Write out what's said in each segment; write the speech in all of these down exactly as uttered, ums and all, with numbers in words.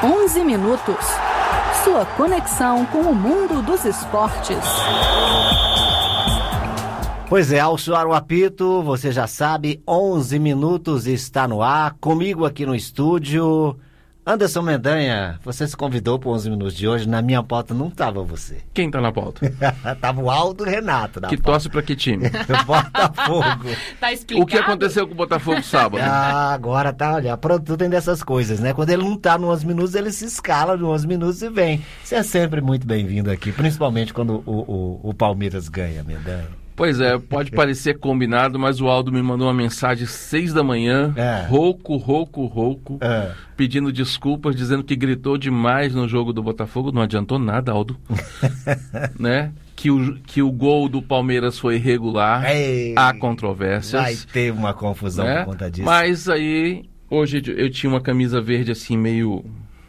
onze minutos. Sua conexão com o mundo dos esportes. Pois é, ao soar o apito, você já sabe, onze minutos está no ar. Comigo aqui no estúdio, Anderson Mendanha. Você se convidou para onze minutos de hoje, na minha pauta não estava você. Quem tá na pauta? Tava o Aldo Renato na Que pauta. torce pra que time? Botafogo. Tá explicado? O que aconteceu com o Botafogo sábado? Ah, agora tá, olha, pronto, tem dessas coisas, né? Quando ele não tá no onze minutos, ele se escala no onze minutos e vem. Você é sempre muito bem-vindo aqui, principalmente quando o, o, o Palmeiras ganha, Mendanha. Pois é, pode parecer combinado, mas o Aldo me mandou uma mensagem às seis da manhã, É. rouco, rouco, rouco, É. pedindo desculpas, dizendo que gritou demais no jogo do Botafogo. Não adiantou nada, Aldo. né? Que o, que o gol do Palmeiras foi irregular, Ei, há controvérsias. Vai ter uma confusão né? por conta disso. Mas aí, hoje eu tinha uma camisa verde assim, meio...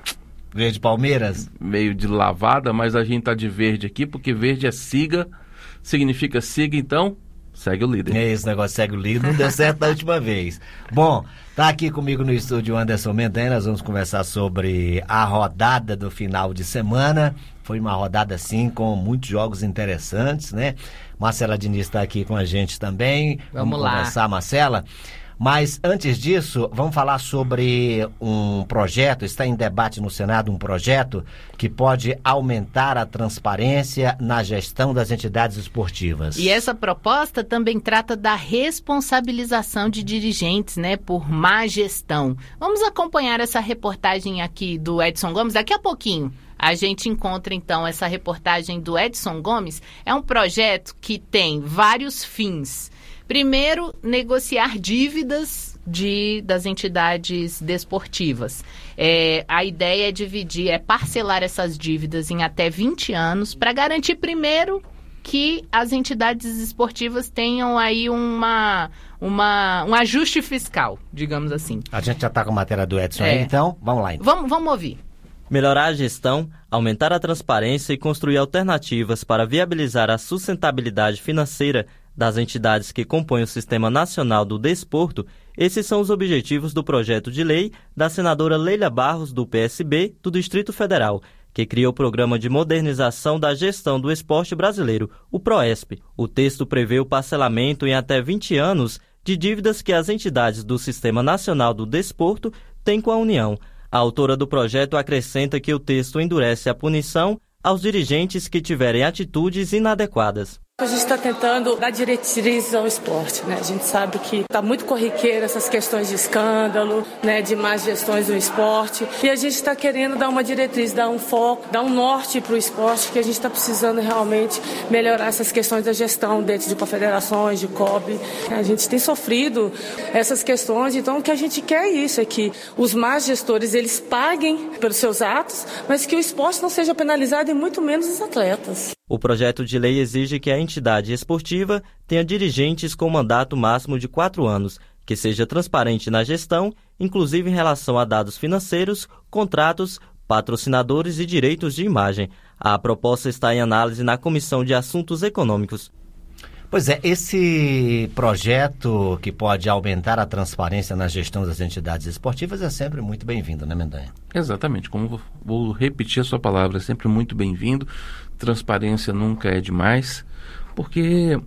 Verde Palmeiras? meio de lavada, mas a gente tá de verde aqui, porque verde é siga, significa siga, então segue o líder. Esse negócio segue o líder, não deu certo da última vez. Bom, tá aqui comigo no estúdio Anderson Mendanha, nós vamos conversar sobre a rodada do final de semana. Foi uma rodada, sim, com muitos jogos interessantes, né? Marcela Diniz está aqui com a gente também. Vamos vamos lá. conversar, Marcela. Mas antes disso, vamos falar sobre um projeto, está em debate no Senado um projeto que pode aumentar a transparência na gestão das entidades esportivas. E essa proposta também trata da responsabilização de dirigentes, né, por má gestão. Vamos acompanhar essa reportagem aqui do Edson Gomes daqui a pouquinho. A gente encontra, então, essa reportagem do Edson Gomes. É um projeto que tem vários fins. Primeiro, negociar dívidas de, das entidades desportivas. É, a ideia é dividir, é parcelar essas dívidas em até vinte anos para garantir, primeiro, que as entidades esportivas tenham aí uma, uma, um ajuste fiscal, digamos assim. A gente já está com a matéria do Edson É. aí, então vamos lá. Então. Vamos, vamos ouvir. Melhorar a gestão, aumentar a transparência e construir alternativas para viabilizar a sustentabilidade financeira das entidades que compõem o Sistema Nacional do Desporto, esses são os objetivos do projeto de lei da senadora Leila Barros, do P S B, do Distrito Federal, que cria o Programa de Modernização da Gestão do Esporte Brasileiro, o PROESP. O texto prevê o parcelamento em até vinte anos de dívidas que as entidades do Sistema Nacional do Desporto têm com a União. A autora do projeto acrescenta que o texto endurece a punição aos dirigentes que tiverem atitudes inadequadas. A gente está tentando dar diretrizes ao esporte, né? A gente sabe que está muito corriqueiro essas questões de escândalo, né? De más gestões do esporte. E a gente está querendo dar uma diretriz, dar um foco, dar um norte para o esporte, que a gente está precisando realmente melhorar essas questões da gestão dentro de confederações, de C O B. A gente tem sofrido essas questões, então o que a gente quer é isso, é que os más gestores eles paguem pelos seus atos, mas que o esporte não seja penalizado e muito menos os atletas. O projeto de lei exige que a entidade esportiva tenha dirigentes com mandato máximo de quatro anos, que seja transparente na gestão, inclusive em relação a dados financeiros, contratos, patrocinadores e direitos de imagem. A proposta está em análise na Comissão de Assuntos Econômicos. Pois é, esse projeto que pode aumentar a transparência na gestão das entidades esportivas é sempre muito bem-vindo, né, Mendanha? Exatamente, como vou, vou repetir a sua palavra, é sempre muito bem-vindo. Transparência nunca é demais, porque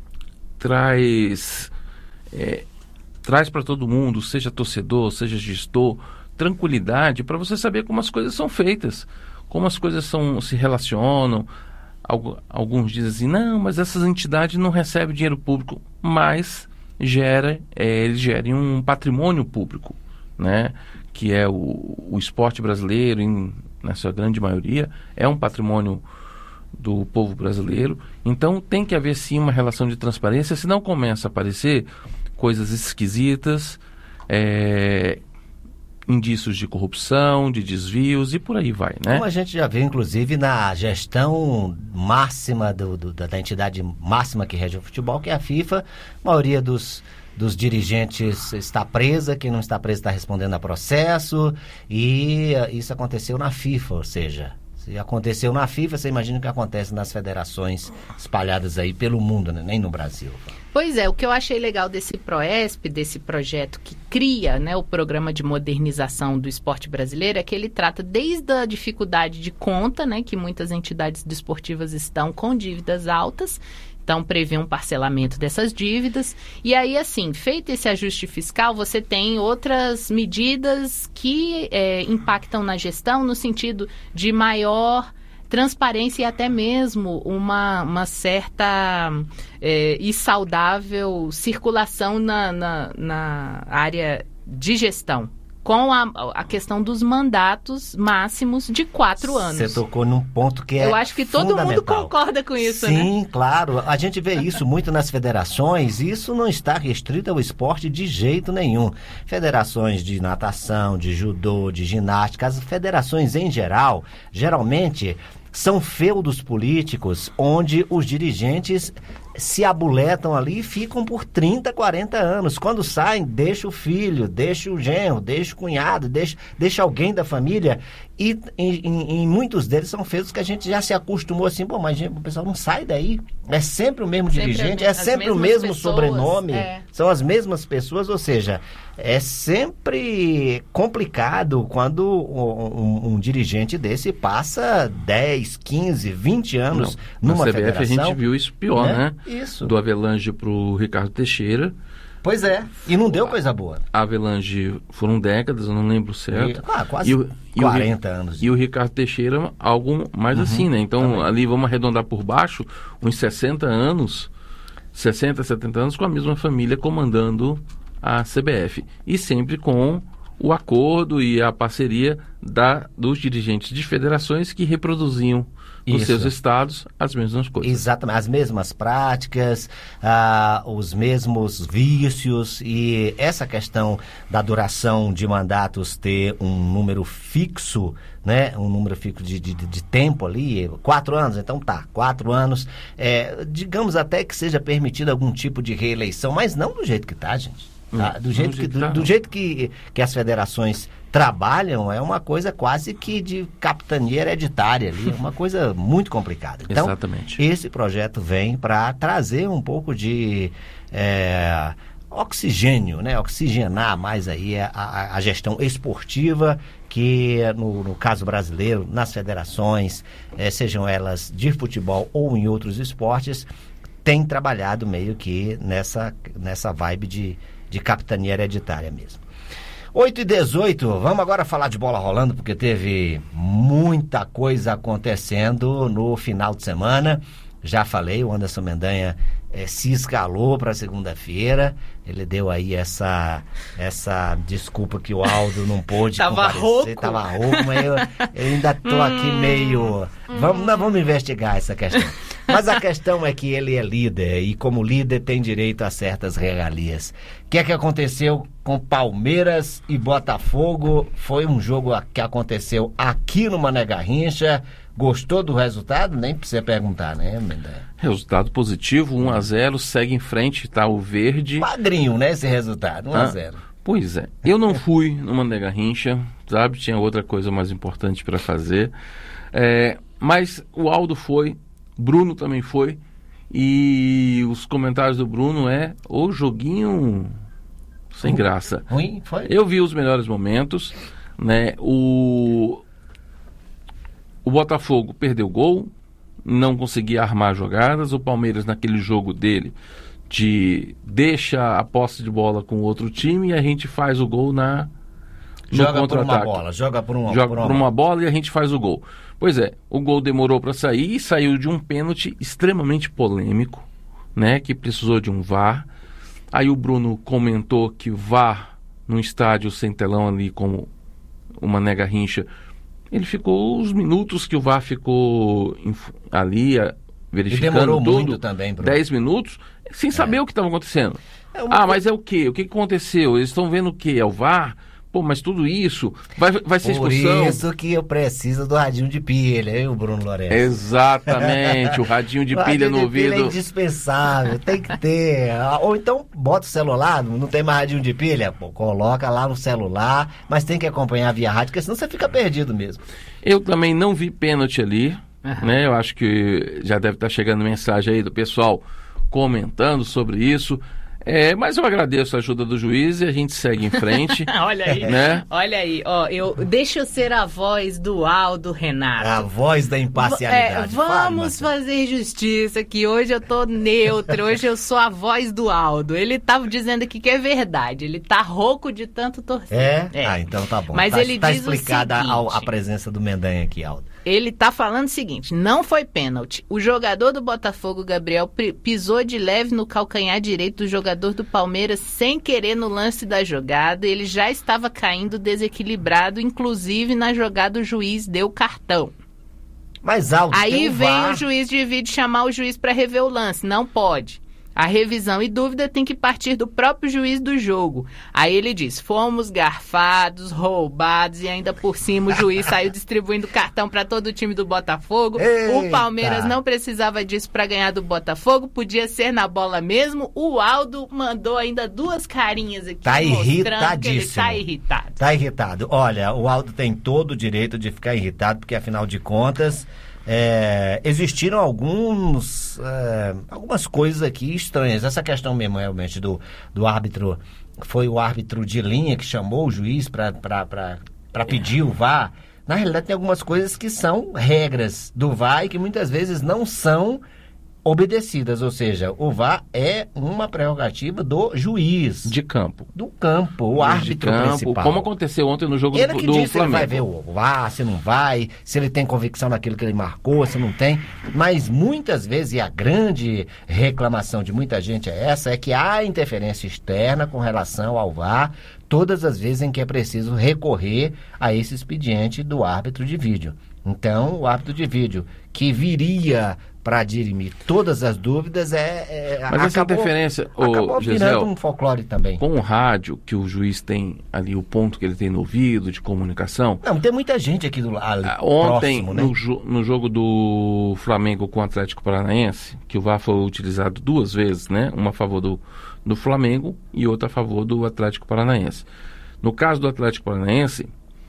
traz, é, traz para todo mundo, seja torcedor, seja gestor, tranquilidade para você saber como as coisas são feitas, como as coisas são, se relacionam. Alguns dizem assim, não, mas essas entidades não recebem dinheiro público, mas gera, é, eles gerem um patrimônio público, né? Que é o, o esporte brasileiro, em, na sua grande maioria, é um patrimônio do povo brasileiro. Então tem que haver sim uma relação de transparência, senão começa a aparecer coisas esquisitas, é, indícios de corrupção, de desvios e por aí vai, né? Como a gente já viu, inclusive, na gestão máxima do, do, da entidade máxima que rege o futebol, que é a FIFA, a maioria dos, dos dirigentes está presa, quem não está preso está respondendo a processo, e isso aconteceu na FIFA, ou seja, Se aconteceu na FIFA, você imagina o que acontece nas federações espalhadas aí pelo mundo, né? Nem no Brasil. Pois é, o que eu achei legal desse PROESP, desse projeto que cria, né, o Programa de Modernização do Esporte Brasileiro, é que ele trata desde a dificuldade de conta, né, que muitas entidades desportivas estão com dívidas altas, então prevê um parcelamento dessas dívidas. E aí, assim, feito esse ajuste fiscal, você tem outras medidas que é, impactam na gestão no sentido de maior transparência e até mesmo uma, uma certa é, e saudável circulação na, na, na área de gestão, com a, a questão dos mandatos máximos de quatro anos. Você tocou num ponto que é Eu acho que todo mundo concorda com isso, Sim, né? Sim, claro. A gente vê isso muito nas federações. Isso não está restrito ao esporte de jeito nenhum. Federações de natação, de judô, de ginástica, as federações em geral, geralmente são feudos políticos onde os dirigentes se abuletam ali e ficam por trinta, quarenta anos. Quando saem, deixa o filho, deixa o genro, deixa o cunhado, deixa, deixa alguém da família. E em, em, em muitos deles são feitos que a gente já se acostumou assim, pô, mas gente, o pessoal não sai daí. É sempre o mesmo sempre dirigente, é sempre o mesmo pessoas, sobrenome, é. São as mesmas pessoas, ou seja, é sempre complicado quando um, um, um dirigente desse passa dez, quinze, vinte anos não, numa na C B F federação. A gente viu isso pior, né? né? Isso. Do Avelange pro Ricardo Teixeira. Pois é, e não deu coisa boa. A Avelange foram décadas, eu não lembro certo. E, ah, quase e o, quarenta e o, anos. E o Ricardo Teixeira, algo mais uhum, assim, né? Então, também. Ali, vamos arredondar por baixo, uns sessenta anos, sessenta, setenta anos, com a mesma família comandando a C B F. E sempre com o acordo e a parceria da, dos dirigentes de federações que reproduziam nos Isso. seus estados as mesmas coisas. Exatamente, as mesmas práticas, ah, os mesmos vícios, e essa questão da duração de mandatos ter um número fixo, né, um número fixo de, de, de tempo ali, quatro anos, então tá, quatro anos, é, digamos até que seja permitido algum tipo de reeleição, mas não do jeito que tá, gente. Tá? Do, jeito que, do, do jeito que, que as federações trabalham, é uma coisa quase que de capitania hereditária ali, é uma coisa muito complicada. Então, Exatamente. Esse projeto vem para trazer um pouco de é, oxigênio, né? Oxigenar mais aí a, a, a gestão esportiva, que no, no caso brasileiro, nas federações, é, sejam elas de futebol ou em outros esportes, tem trabalhado meio que nessa, nessa vibe de de capitania hereditária mesmo. oito e dezoito, vamos agora falar de bola rolando, porque teve muita coisa acontecendo no final de semana. Já falei, o Anderson Mendanha é, se escalou para segunda-feira. Ele deu aí essa, essa desculpa que o Aldo não pôde Tava rouco. Tava rouco, mas eu, eu ainda tô aqui meio... Vamos, nós vamos investigar essa questão. Mas a questão é que ele é líder e, como líder, tem direito a certas regalias. O que é que aconteceu com Palmeiras e Botafogo? Foi um jogo que aconteceu aqui no Mané Garrincha. Gostou do resultado? Nem precisa perguntar, né, Mendanha? Resultado positivo, um a zero, segue em frente, tá o verde. Padrinho, né, esse resultado, um a zero. Ah, pois é. Eu não fui no Mané Garrincha, sabe? Tinha outra coisa mais importante para fazer. É, mas o Aldo foi, Bruno também foi, e os comentários do Bruno é o joguinho sem uh, graça. Ruim, foi? Eu vi os melhores momentos, né? O, o Botafogo perdeu gol, não conseguia armar jogadas. O Palmeiras, naquele jogo dele, de deixa a posse de bola com o outro time e a gente faz o gol na no joga por uma bola, joga por uma, joga por uma, por uma bola e a gente faz o gol. Pois é, o gol demorou para sair e saiu de um pênalti extremamente polêmico, né, que precisou de um V A R. Aí o Bruno comentou que o V A R num estádio sem telão ali como o Mané Garrincha, ele ficou os minutos que o V A R ficou ali verificando, e demorou tudo, muito também, Bruno. dez minutos, sem saber é. o que estava acontecendo. É uma... Ah, mas é o quê? O que aconteceu? Eles estão vendo o quê? É o V A R? Pô, mas tudo isso vai, vai ser Por expulsão. isso que eu preciso do radinho de pilha, hein, o Bruno Lourenço? Exatamente, o radinho de O pilha radinho no de pilha ouvido. é indispensável, tem que ter. Ou então bota o celular, não tem mais radinho de pilha? Pô, coloca lá no celular, mas tem que acompanhar via rádio, porque senão você fica perdido mesmo. Eu também não vi pênalti ali, Uhum. né? Eu acho que já deve estar chegando mensagem aí do pessoal comentando sobre isso. É, mas eu agradeço a ajuda do juiz e a gente segue em frente. Olha aí, né? olha aí, ó, eu, deixa eu ser a voz do Aldo Renato. A voz da É, imparcialidade. Fale, vamos Marcelo. fazer justiça, que hoje eu tô neutra, hoje eu sou a voz do Aldo. Ele tava dizendo aqui que é verdade, ele tá rouco de tanto torcer. É? Ah, então tá bom. Mas tá, ele tá diz o explicada a, seguinte. a presença do Mendanha aqui, Aldo. Ele tá falando o seguinte, não foi pênalti. O jogador do Botafogo, Gabriel, pri- pisou de leve no calcanhar direito do jogador do Palmeiras sem querer no lance da jogada. Ele já estava caindo desequilibrado, inclusive na jogada o juiz deu cartão. Mas, Aldo, Aí tem um vem V A R. o juiz de vídeo chamar o juiz para rever o lance. Não pode. A revisão e dúvida tem que partir do próprio juiz do jogo. Aí ele diz, fomos garfados, roubados e ainda por cima o juiz saiu distribuindo cartão para todo o time do Botafogo. Eita. O Palmeiras não precisava disso para ganhar do Botafogo, podia ser na bola mesmo. O Aldo mandou ainda duas carinhas aqui Tá mostrando que ele irritadíssimo. tá irritado. Tá irritado. Olha, o Aldo tem todo o direito de ficar irritado, porque afinal de contas, é, existiram alguns, é, algumas coisas aqui estranhas. Essa questão mesmo, realmente, do, do árbitro, foi o árbitro de linha que chamou o juiz para pedir o V A R. Na realidade, tem algumas coisas que são regras do V A R e que muitas vezes não são obedecidas, ou seja, o V A R é uma prerrogativa do juiz De campo. do campo, o De árbitro campo, principal. como aconteceu ontem no jogo Ele do, que do disse se ele Flamengo. vai ver o V A R, se não vai, se ele tem convicção naquilo que ele marcou, se não tem. Mas muitas vezes, e a grande reclamação de muita gente é essa, é que há interferência externa com relação ao V A R, todas as vezes em que é preciso recorrer a esse expediente do árbitro de vídeo. Então, o árbitro de vídeo, que viria para dirimir todas as dúvidas, é, é Mas essa acabou, interferência, ô, acabou virando Gisele, um folclore também. Com o rádio, que o juiz tem ali, o ponto que ele tem no ouvido, de comunicação. Não, tem muita gente aqui do ali, Ah, Ontem, próximo, né? no, jo- no jogo do Flamengo com o Atlético Paranaense, que o V A R foi utilizado duas vezes, né? Uma a favor do, do Flamengo e outra a favor do Atlético Paranaense. No caso do Atlético Paranaense,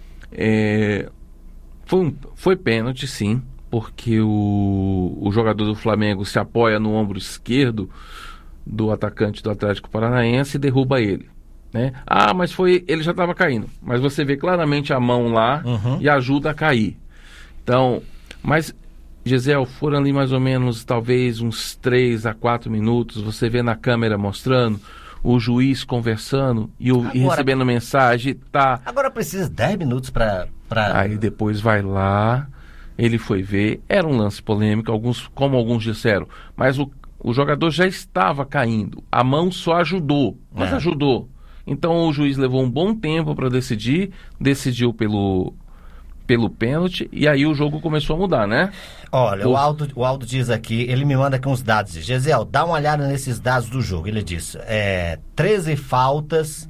é, foi, um, foi pênalti, sim, porque o, o jogador do Flamengo se apoia no ombro esquerdo do atacante do Atlético Paranaense e derruba ele. Né? Ah, mas foi, ele já estava caindo. Mas você vê claramente a mão lá Uhum. e ajuda a cair. Então, mas, Gisele, foram ali mais ou menos, talvez uns três a quatro minutos, você vê na câmera mostrando o juiz conversando e, o, e Agora- recebendo mensagem, tá. Agora precisa de dez minutos para... Pra... Aí depois vai lá, ele foi ver, era um lance polêmico, alguns, como alguns disseram, mas o, o jogador já estava caindo, a mão só ajudou, mas É. ajudou. Então o juiz levou um bom tempo para decidir, decidiu pelo, pelo pênalti, e aí o jogo começou a mudar, né? Olha, O- o Aldo, o Aldo diz aqui, ele me manda aqui uns dados. Gesiel, dá uma olhada nesses dados do jogo. Ele diz, é, treze faltas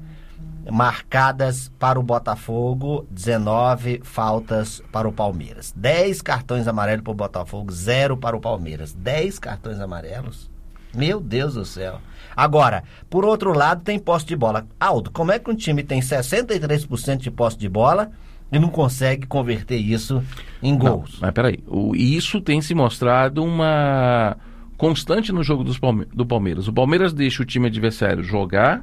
marcadas para o Botafogo, dezenove faltas para o Palmeiras. dez cartões amarelos para o Botafogo, zero para o Palmeiras. dez cartões amarelos? Meu Deus do céu. Agora, por outro lado, tem posse de bola. Aldo, como é que um time tem sessenta e três por cento de posse de bola e não consegue converter isso em gols? Não, mas peraí, o, isso tem se mostrado uma constante no jogo dos Palme- do Palmeiras. O Palmeiras deixa o time adversário jogar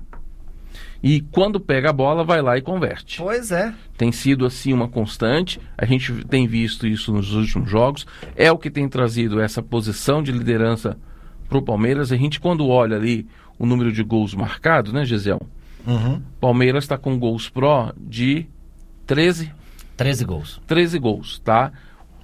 e quando pega a bola vai lá e converte. Pois é. Tem sido assim uma constante, a gente tem visto isso nos últimos jogos, é o que tem trazido essa posição de liderança para o Palmeiras. A gente, quando olha ali o número de gols marcados, né, Gisele? Uhum. Palmeiras está com gols pró de treze, treze gols. treze gols, tá?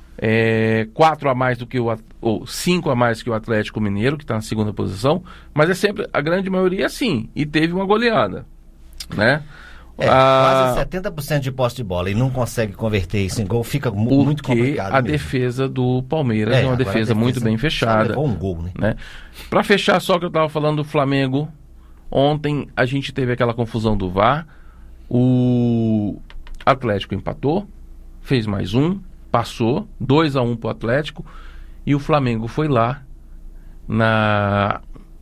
É, quatro a mais do que o At- ou cinco a mais que o Atlético Mineiro, que está na segunda posição, mas é sempre, a grande maioria assim, e teve uma goleada, né? É, Ah, quase setenta por cento de posse de bola e não consegue converter isso em gol, fica mu- muito porque complicado a mesmo. defesa do Palmeiras É, é, uma agora a defesa muito bem só fechada, levou um gol, né? né? Para fechar, só que eu estava falando do Flamengo, ontem a gente teve aquela confusão do V A R, O Atlético empatou, fez mais um, passou, dois a um pro Atlético, e o Flamengo foi lá na...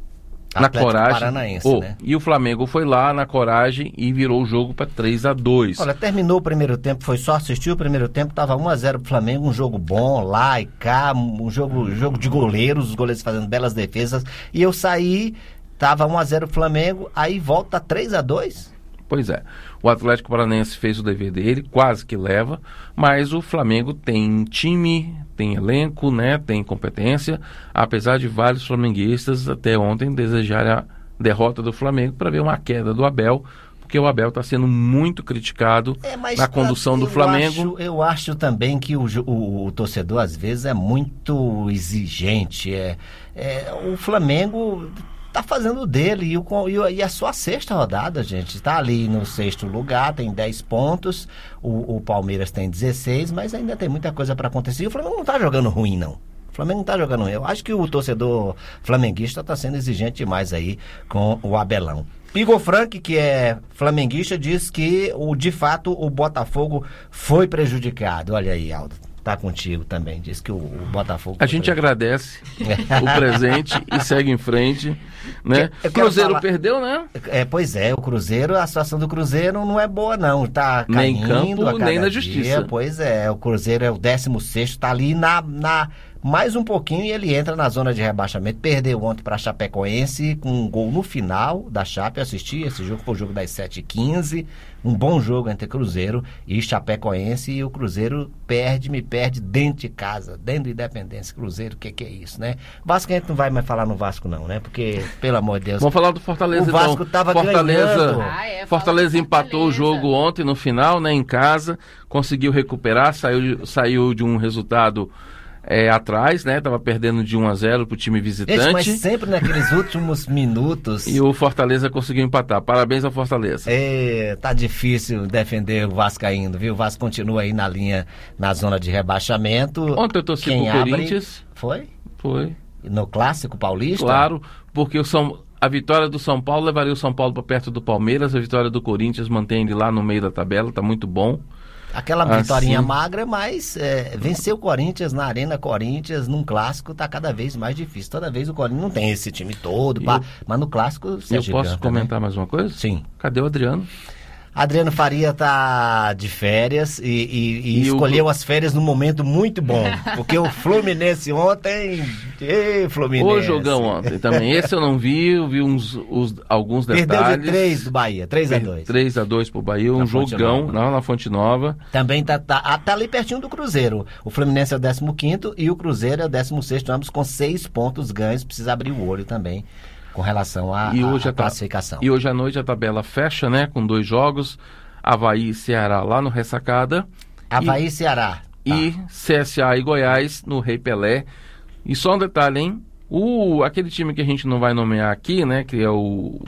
na Atlético coragem, Paranaense, oh, né? E o Flamengo foi lá na coragem e virou o jogo para três a dois. Olha, terminou o primeiro tempo, foi só assistir o primeiro tempo, tava um a zero pro Flamengo, um jogo bom, lá e cá, um jogo, jogo de goleiros, os goleiros fazendo belas defesas, e eu saí, tava um a zero pro Flamengo, aí volta três a dois. Pois é, o Atlético Paranaense fez o dever dele, quase que leva, mas o Flamengo tem time, tem elenco, né, tem competência, apesar de vários flamenguistas até ontem desejarem a derrota do Flamengo para ver uma queda do Abel, porque o Abel está sendo muito criticado É, mas na condução do eu Flamengo. Acho, eu acho também que o, o, o torcedor às vezes é muito exigente, é, é o Flamengo... tá fazendo o dele, e, o, e a sua sexta rodada, gente, tá ali no sexto lugar, tem dez pontos, o, o Palmeiras tem dezesseis, mas ainda tem muita coisa para acontecer, e o Flamengo não tá jogando ruim, não. O Flamengo não tá jogando ruim. Eu acho que o torcedor flamenguista tá sendo exigente demais aí com o Abelão. Igor Frank, que é flamenguista, diz que, o, de fato, o Botafogo foi prejudicado. Olha aí, Aldo. Tá contigo também, diz que o, o Botafogo... A gente agradece o presente e segue em frente, né? O Cruzeiro falar... perdeu, né? É, pois é, o Cruzeiro, a situação do Cruzeiro não é boa não, tá caindo nem em campo, a cada nem na dia. justiça. Pois é, o Cruzeiro é o décimo sexto, tá ali na... na... mais um pouquinho e ele entra na zona de rebaixamento. Perdeu ontem para a Chapecoense com um gol no final da Chape. Eu assisti esse jogo, foi o jogo das sete e quinze. Um bom jogo entre Cruzeiro e Chapecoense. E o Cruzeiro perde, me perde dentro de casa, dentro do Independência. Cruzeiro, o que, que é isso, né? Vasco, a gente não vai mais falar no Vasco não, né? Porque, pelo amor de Deus... Vamos falar do Fortaleza, o Vasco então. tava Fortaleza, ganhando. Ah, é, Fortaleza empatou Fortaleza. o jogo ontem no final, né? Em casa. Conseguiu recuperar, saiu, saiu de um resultado... É, atrás, né? Tava perdendo de um a zero pro time visitante. Gente, mas sempre naqueles últimos minutos... E o Fortaleza conseguiu empatar. Parabéns ao Fortaleza. É, tá difícil defender o Vascaíno, viu? O Vasco continua aí na linha, na zona de rebaixamento. Ontem eu torci Quem pro abre... Corinthians. Foi? Foi. No Clássico Paulista? Claro, porque o São... a vitória do São Paulo levaria o São Paulo para perto do Palmeiras. A vitória do Corinthians mantém ele lá no meio da tabela. Tá muito bom. Aquela assim... vitória magra, mas é, vencer o Corinthians na Arena Corinthians, num clássico, tá cada vez mais difícil. Toda vez o Corinthians não tem esse time todo, pá, eu... mas no clássico... Eu posso comentar, né, mais uma coisa? Sim. Cadê o Adriano? Adriano Faria tá de férias e, e, e, e escolheu o... as férias num momento muito bom, porque o Fluminense ontem... Ei, Fluminense! O jogão ontem também, esse eu não vi, eu vi uns, os, alguns detalhes. Perdeu de três do Bahia, três a dois. três a dois pro Bahia, um na jogão não, na Fonte Nova. Também tá, tá, tá ali pertinho do Cruzeiro. O Fluminense é o décimo quinto e o Cruzeiro é o décimo sexto, ambos com seis pontos ganhos, precisa abrir o olho também com relação à classificação. E hoje à noite a tabela fecha, né, com dois jogos, Avaí e Ceará lá no Ressacada. Avaí e e Ceará. Tá. E C S A e Goiás no Rei Pelé. E só um detalhe, hein? O, aquele time que a gente não vai nomear aqui, né, que é o,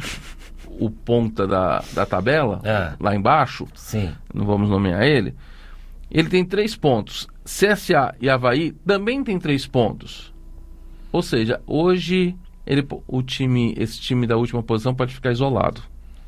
o ponta da, da tabela, é. lá embaixo, Sim. não vamos nomear ele, ele tem três pontos. C S A e Avaí também tem três pontos. Ou seja, hoje... Ele, o time, esse time da última posição pode ficar isolado.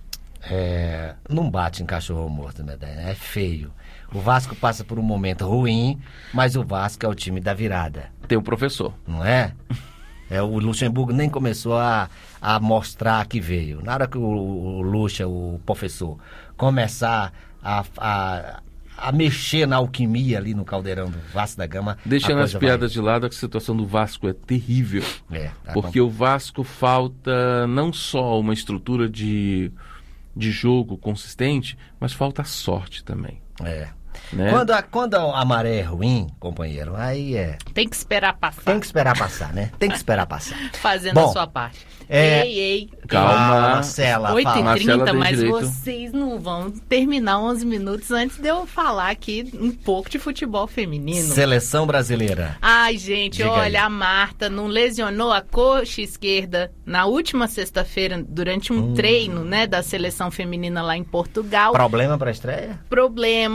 É, não bate em cachorro morto, né? É feio. O Vasco passa por um momento ruim, mas o Vasco é o time da virada. Tem o professor. Não é? É, o Luxemburgo nem começou a, a mostrar que veio. Na hora que o, o Luxa, o professor, começar a... a a mexer na alquimia ali no caldeirão do Vasco da Gama. Deixando as piadas vai... de lado, a situação do Vasco é terrível. É, tá porque bom. O Vasco falta não só uma estrutura de, de jogo consistente, mas falta sorte também. É. Né? Quando, a, quando a maré é ruim, companheiro, aí é... Tem que esperar passar. Tem que esperar passar, né? Tem que esperar passar. Fazendo Bom, a sua parte. É... Ei, ei. Calma. Ah, Marcela, oito e trinta, mas direito. vocês não vão terminar onze minutos antes de eu falar aqui um pouco de futebol feminino. Seleção brasileira. Ai, gente, Diga olha, aí. a Marta não lesionou a coxa esquerda na última sexta-feira durante um hum. treino, né, da seleção feminina lá em Portugal. Problema pra estreia? Problema, problema.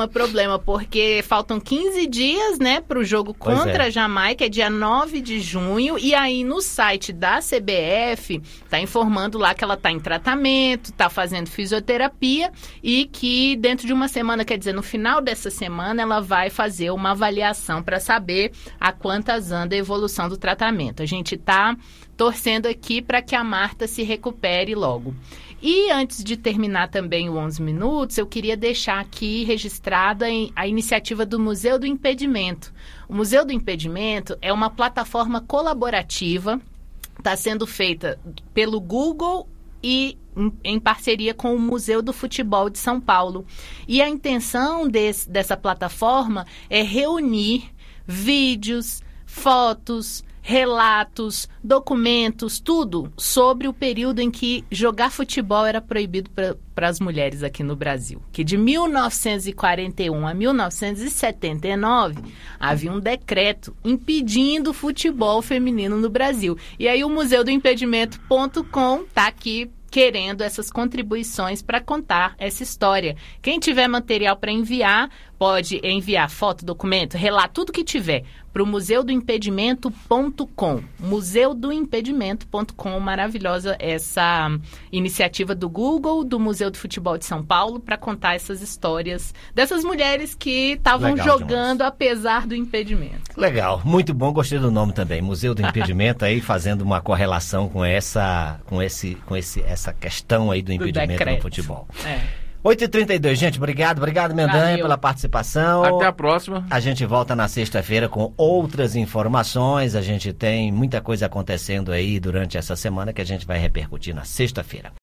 problema, porque faltam quinze dias, né, para o jogo contra é. a Jamaica, é dia nove de junho, e aí no site da C B F tá informando lá que ela tá em tratamento, tá fazendo fisioterapia e que dentro de uma semana, quer dizer, no final dessa semana, ela vai fazer uma avaliação para saber a quantas anda a evolução do tratamento. A gente tá torcendo aqui para que a Marta se recupere logo. E antes de terminar também o onze minutos, eu queria deixar aqui registrada a iniciativa do Museu do Impedimento. O Museu do Impedimento é uma plataforma colaborativa, está sendo feita pelo Google e em, em parceria com o Museu do Futebol de São Paulo. E a intenção desse, dessa plataforma é reunir vídeos, fotos, relatos, documentos, tudo sobre o período em que jogar futebol era proibido para as mulheres aqui no Brasil. Que de mil novecentos e quarenta e um a mil novecentos e setenta e nove havia um decreto impedindo o futebol feminino no Brasil. E aí o museu do impedimento ponto com está aqui querendo essas contribuições para contar essa história. Quem tiver material para enviar, pode enviar foto, documento, relato, tudo que tiver, para o museu do impedimento ponto com. museu do impedimento ponto com. Maravilhosa essa iniciativa do Google, do Museu do Futebol de São Paulo, para contar essas histórias dessas mulheres que estavam jogando demais, apesar do impedimento. Legal, muito bom, gostei do nome também. Museu do Impedimento aí fazendo uma correlação com essa, com esse, com esse, essa questão aí do impedimento no futebol. É. oito e trinta e dois, gente, obrigado, obrigado Mendanha Valeu. pela participação. Até a próxima. A gente volta na sexta-feira com outras informações, a gente tem muita coisa acontecendo aí durante essa semana que a gente vai repercutir na sexta-feira.